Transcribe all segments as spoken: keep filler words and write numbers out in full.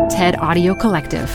TED Audio Collective.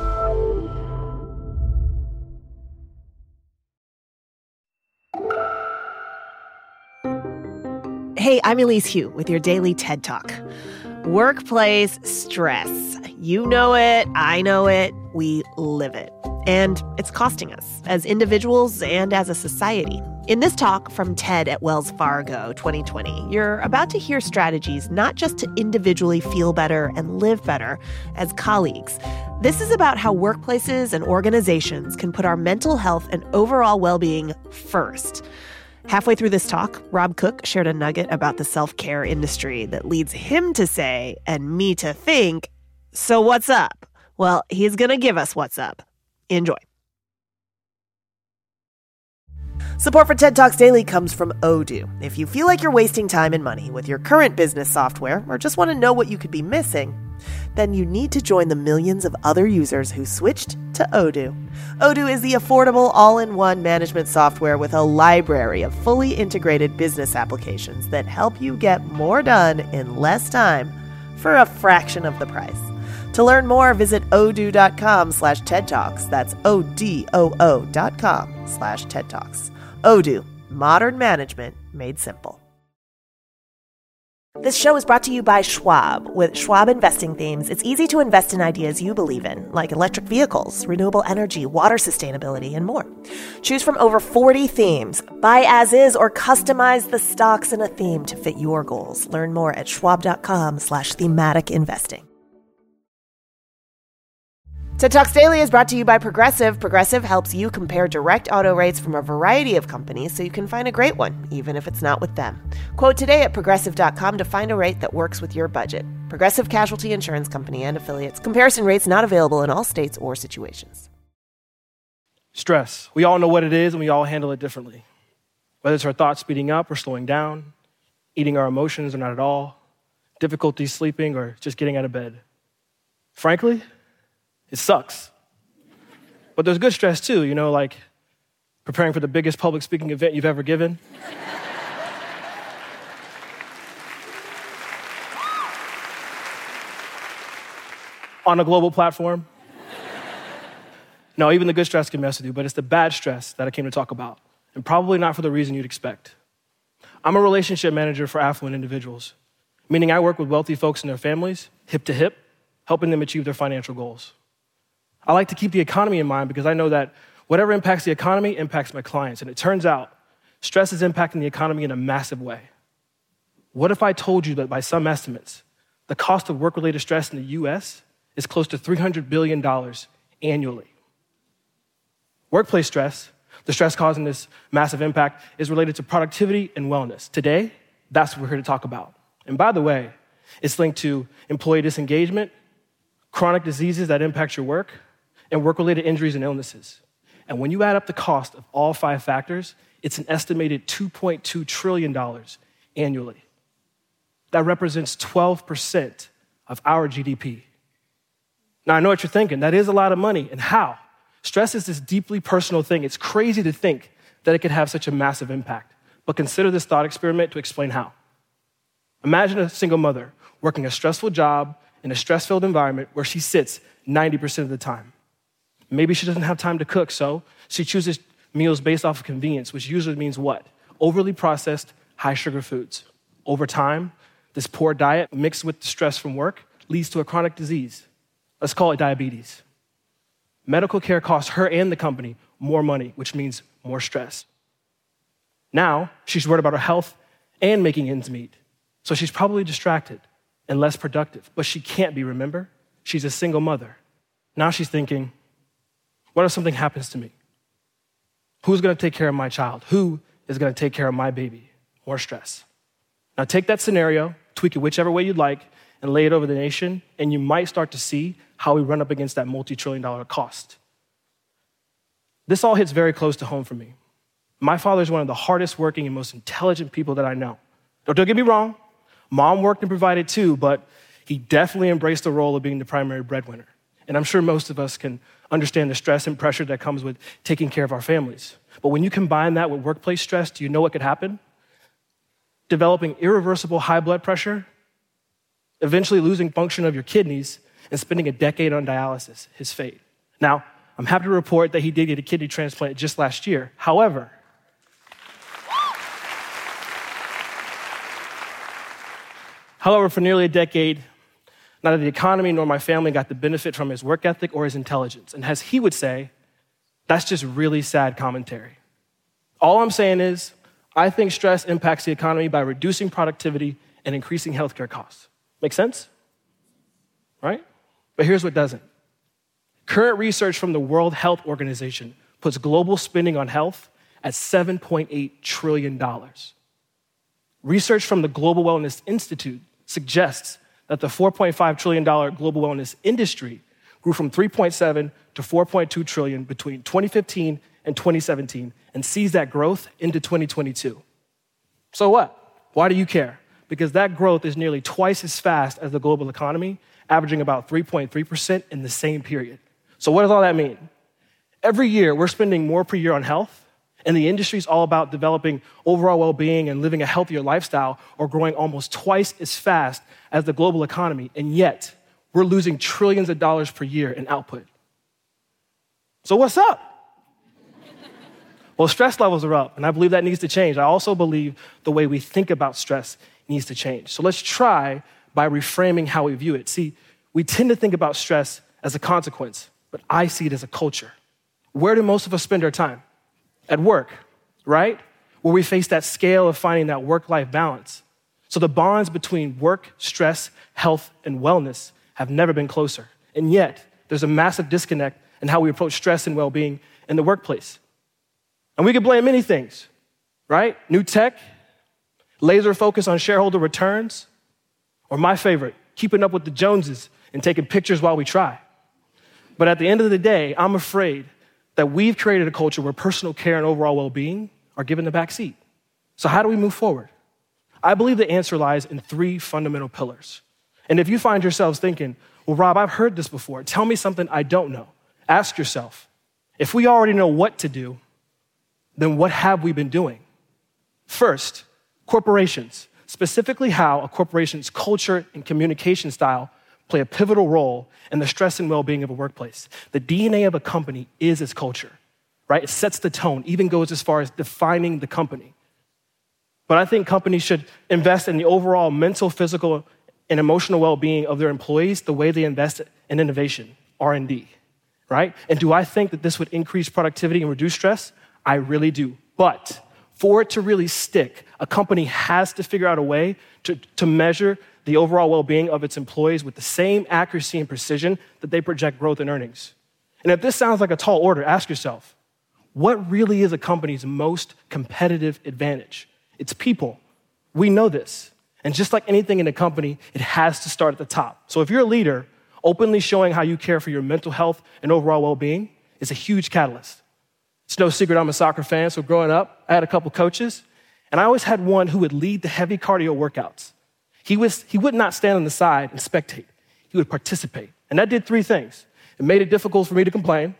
Hey, I'm Elise Hu with your daily TED Talk. Workplace stress. You know it, I know it, we live it. And it's costing us as individuals and as a society. In this talk from TED at Wells Fargo twenty twenty, you're about to hear strategies not just to individually feel better and live better as colleagues. This is about how workplaces and organizations can put our mental health and overall well-being first. Halfway through this talk, Rob Cook shared a nugget about the self-care industry that leads him to say, and me to think, so what's up? Well, he's going to give us what's up. Enjoy. Support for TED Talks Daily comes from Odoo. If you feel like you're wasting time and money with your current business software or just want to know what you could be missing, then you need to join the millions of other users who switched to Odoo. Odoo is the affordable all-in-one management software with a library of fully integrated business applications that help you get more done in less time for a fraction of the price. To learn more, visit odoo.com slash TED Talks. That's O-D-O-O dot com slash TED Talks. Odoo, modern management made simple. This show is brought to you by Schwab. With Schwab investing themes, it's easy to invest in ideas you believe in, like electric vehicles, renewable energy, water sustainability, and more. Choose from over forty themes. Buy as is or customize the stocks in a theme to fit your goals. Learn more at schwab.com slash thematic investing. TED Talks Daily is brought to you by Progressive. Progressive helps you compare direct auto rates from a variety of companies so you can find a great one, even if it's not with them. Quote today at progressive dot com to find a rate that works with your budget. Progressive Casualty Insurance Company and Affiliates. Comparison rates not available in all states or situations. Stress. We all know what it is and we all handle it differently. Whether it's our thoughts speeding up or slowing down, eating our emotions or not at all, difficulty sleeping or just getting out of bed. Frankly, it sucks. But there's good stress too, you know, like preparing for the biggest public speaking event you've ever given. On a global platform. No, even the good stress can mess with you, but it's the bad stress that I came to talk about, and probably not for the reason you'd expect. I'm a relationship manager for affluent individuals, meaning I work with wealthy folks and their families, hip to hip, helping them achieve their financial goals. I like to keep the economy in mind because I know that whatever impacts the economy impacts my clients. And it turns out stress is impacting the economy in a massive way. What if I told you that by some estimates, the cost of work-related stress in the U S is close to three hundred billion dollars annually? Workplace stress, the stress causing this massive impact, is related to productivity and wellness. Today, that's what we're here to talk about. And by the way, it's linked to employee disengagement, chronic diseases that impact your work, and work-related injuries and illnesses. And when you add up the cost of all five factors, it's an estimated two point two trillion dollars annually. That represents twelve percent of our G D P. Now, I know what you're thinking. That is a lot of money. And how? Stress is this deeply personal thing. It's crazy to think that it could have such a massive impact. But consider this thought experiment to explain how. Imagine a single mother working a stressful job in a stress-filled environment where she sits ninety percent of the time. Maybe she doesn't have time to cook, so she chooses meals based off of convenience, which usually means what? Overly processed, high-sugar foods. Over time, this poor diet mixed with the stress from work leads to a chronic disease. Let's call it diabetes. Medical care costs her and the company more money, which means more stress. Now, she's worried about her health and making ends meet, so she's probably distracted and less productive, but she can't be, remember? She's a single mother. Now she's thinking, what if something happens to me? Who's gonna take care of my child? Who is gonna take care of my baby? More stress. Now take that scenario, tweak it whichever way you'd like, and lay it over the nation, and you might start to see how we run up against that multi-trillion dollar cost. This all hits very close to home for me. My father is one of the hardest working and most intelligent people that I know. Don't, don't get me wrong, mom worked and provided too, but he definitely embraced the role of being the primary breadwinner. And I'm sure most of us can understand the stress and pressure that comes with taking care of our families. But when you combine that with workplace stress, do you know what could happen? Developing irreversible high blood pressure, eventually losing function of your kidneys, and spending a decade on dialysis, his fate. Now, I'm happy to report that he did get a kidney transplant just last year. However, however, for nearly a decade, neither the economy nor my family got the benefit from his work ethic or his intelligence. And as he would say, that's just really sad commentary. All I'm saying is, I think stress impacts the economy by reducing productivity and increasing healthcare costs. Make sense? Right? But here's what doesn't. Current research from the World Health Organization puts global spending on health at seven point eight trillion dollars. Research from the Global Wellness Institute suggests that the four point five trillion dollars global wellness industry grew from three point seven to four point two trillion dollars between twenty fifteen and twenty seventeen and sees that growth into twenty twenty-two. So what? Why do you care? Because that growth is nearly twice as fast as the global economy, averaging about three point three percent in the same period. So what does all that mean? Every year, we're spending more per year on health, and the industry's all about developing overall well-being and living a healthier lifestyle or growing almost twice as fast as the global economy, and yet we're losing trillions of dollars per year in output. So what's up? Well, stress levels are up, and I believe that needs to change. I also believe the way we think about stress needs to change. So let's try by reframing how we view it. See, we tend to think about stress as a consequence, but I see it as a culture. Where do most of us spend our time? At work, right? Where we face that scale of finding that work-life balance. So the bonds between work, stress, health, and wellness have never been closer. And yet, there's a massive disconnect in how we approach stress and well-being in the workplace. And we can blame many things, right? New tech, laser focus on shareholder returns, or my favorite, keeping up with the Joneses and taking pictures while we try. But at the end of the day, I'm afraid that we've created a culture where personal care and overall well-being are given the back seat. So how do we move forward? I believe the answer lies in three fundamental pillars. And if you find yourselves thinking, well, Rob, I've heard this before. Tell me something I don't know. Ask yourself, if we already know what to do, then what have we been doing? First, corporations, specifically how a corporation's culture and communication style play a pivotal role in the stress and well-being of a workplace. The D N A of a company is its culture, right? It sets the tone, even goes as far as defining the company. But I think companies should invest in the overall mental, physical, and emotional well-being of their employees the way they invest in innovation, R and D, right? And do I think that this would increase productivity and reduce stress? I really do. But for it to really stick, a company has to figure out a way to, to measure the overall well-being of its employees with the same accuracy and precision that they project growth and earnings. And if this sounds like a tall order, ask yourself, what really is a company's most competitive advantage? It's people. We know this. And just like anything in a company, it has to start at the top. So if you're a leader, openly showing how you care for your mental health and overall well-being is a huge catalyst. It's no secret I'm a soccer fan, so growing up, I had a couple coaches, and I always had one who would lead the heavy cardio workouts. He, was, he would not stand on the side and spectate. He would participate. And that did three things. It made it difficult for me to complain.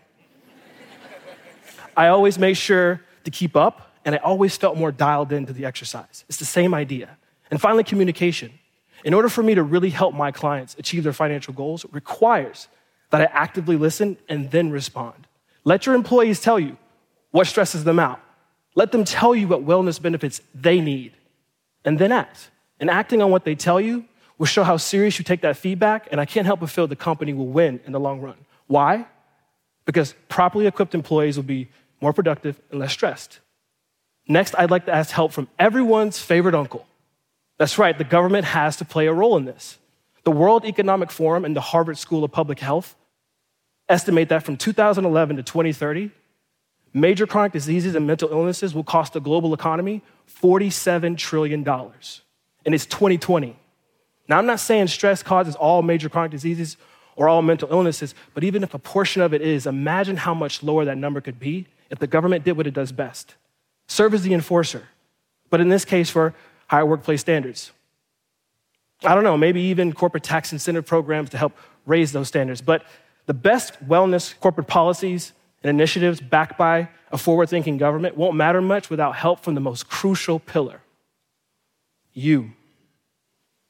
I always made sure to keep up, and I always felt more dialed into the exercise. It's the same idea. And finally, communication. In order for me to really help my clients achieve their financial goals, it requires that I actively listen and then respond. Let your employees tell you what stresses them out. Let them tell you what wellness benefits they need, and then act. And acting on what they tell you will show how serious you take that feedback, and I can't help but feel the company will win in the long run. Why? Because properly equipped employees will be more productive and less stressed. Next, I'd like to ask help from everyone's favorite uncle. That's right, the government has to play a role in this. The World Economic Forum and the Harvard School of Public Health estimate that from two thousand eleven to twenty thirty, major chronic diseases and mental illnesses will cost the global economy forty-seven trillion dollars. And it's twenty twenty. Now, I'm not saying stress causes all major chronic diseases or all mental illnesses, but even if a portion of it is, imagine how much lower that number could be if the government did what it does best. Serve as the enforcer, but in this case for higher workplace standards. I don't know, maybe even corporate tax incentive programs to help raise those standards. But the best wellness corporate policies and initiatives backed by a forward-thinking government won't matter much without help from the most crucial pillar, you.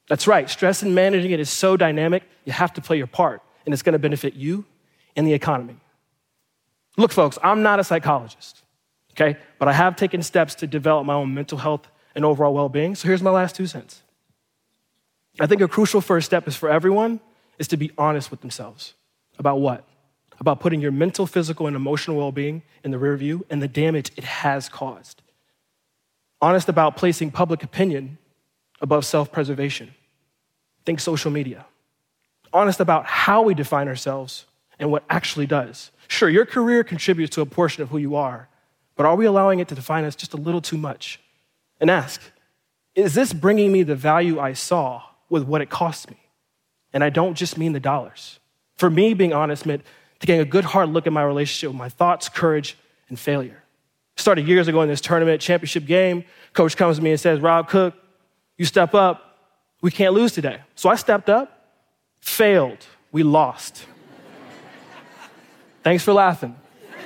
That's right, stress and managing it is so dynamic, you have to play your part, and it's gonna benefit you and the economy. Look, folks, I'm not a psychologist, okay? But I have taken steps to develop my own mental health and overall well-being, so here's my last two cents. I think a crucial first step is for everyone is to be honest with themselves. About what? About putting your mental, physical, and emotional well-being in the rear view and the damage it has caused. Honest about placing public opinion above self-preservation. Think social media. Honest about how we define ourselves and what actually does. Sure, your career contributes to a portion of who you are, but are we allowing it to define us just a little too much? And ask, is this bringing me the value I saw with what it costs me? And I don't just mean the dollars. For me, being honest meant taking a good hard look at my relationship with my thoughts, courage, and failure. Started years ago in this tournament, championship game. Coach comes to me and says, Rob Cook, you step up. We can't lose today. So I stepped up, failed. We lost. Thanks for laughing.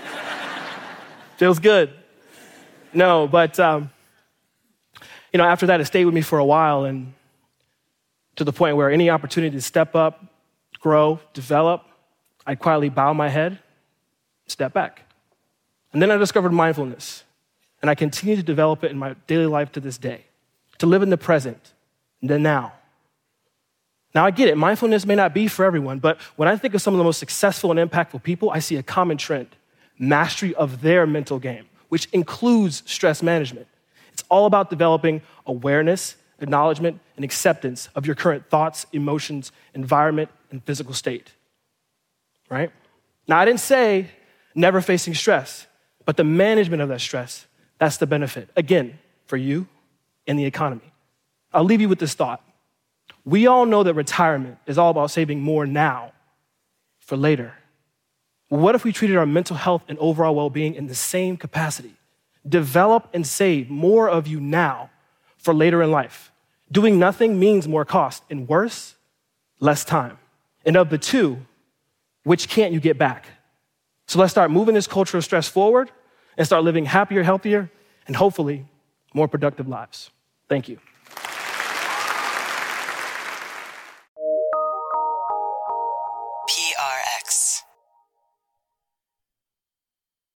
Feels good. No, but, um, you know, after that, it stayed with me for a while, and to the point where any opportunity to step up, grow, develop, I'd quietly bow my head, step back. And then I discovered mindfulness, and I continue to develop it in my daily life to this day, to live in the present, the now. Now, I get it. Mindfulness may not be for everyone, but when I think of some of the most successful and impactful people, I see a common trend, mastery of their mental game, which includes stress management. It's all about developing awareness, acknowledgement, and acceptance of your current thoughts, emotions, environment, and physical state, right? Now, I didn't say never facing stress, but the management of that stress, that's the benefit, again, for you and the economy. I'll leave you with this thought. We all know that retirement is all about saving more now for later. Well, what if we treated our mental health and overall well-being in the same capacity? Develop and save more of you now for later in life. Doing nothing means more cost, and worse, less time. And of the two, which can't you get back? So let's start moving this culture of stress forward and start living happier, healthier, and hopefully more productive lives. Thank you.